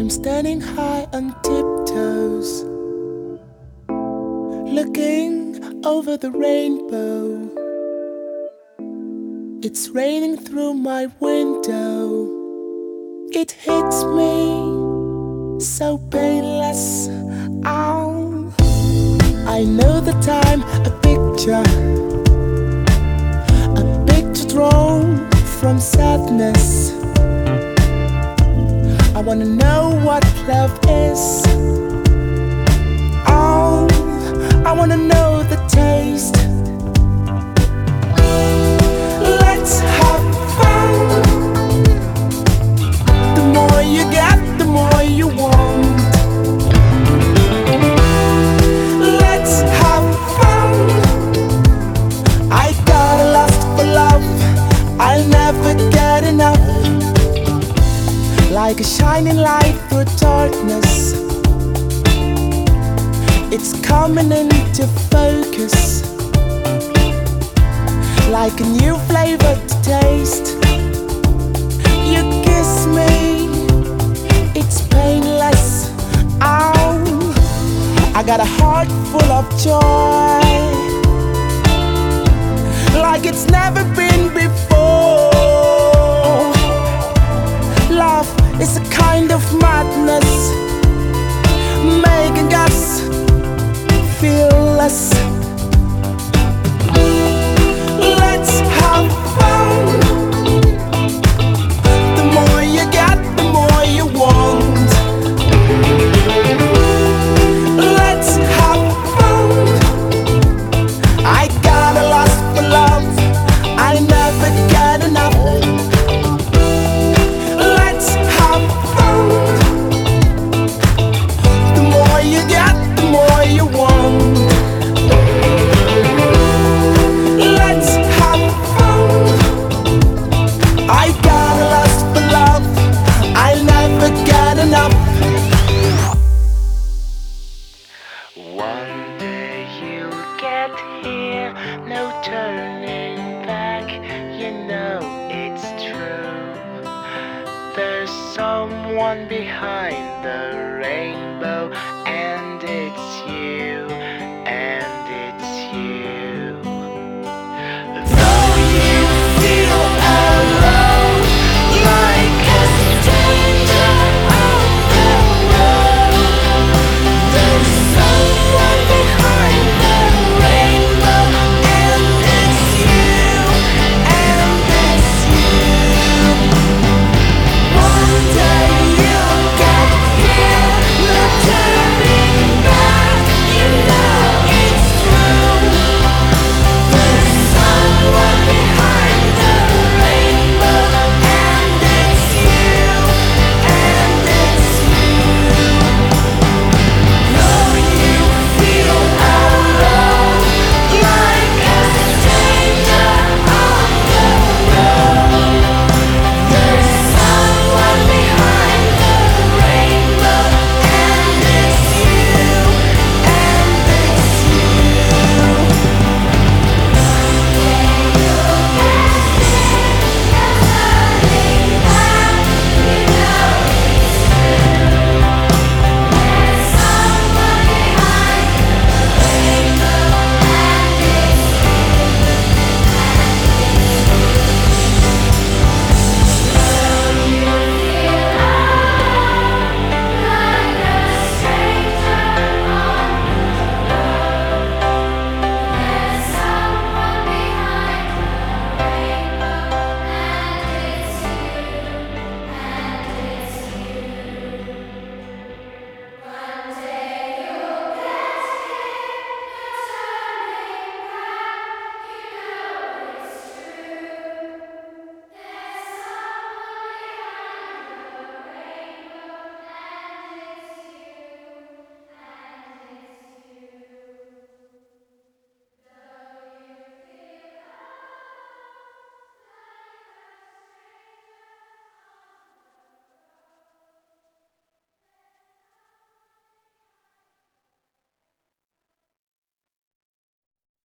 I'm standing high on tiptoes, looking over the rainbow. It's raining through my window. It hits me so painless. Ow. I know that I'm a picture drawn from sadness. I wanna know what love is. Oh, I wanna know the taste. Let's have fun. The more you get, the more you want. Let's have fun. I got a lust for love. I'll never get enough. Like a shining light through darkness, it's coming into focus. Like a new flavor to taste. You kiss me, it's painless. Ow. I got a heart full of joy, like it's never been before. Love is a kind of madness, making us feel less. Let's have fun. The more you get, the more you want. Let's have fun. I got a lust for love. I never get enough. One day you'll get here, no turning back, you know it's true. There's someone behind the rainbow,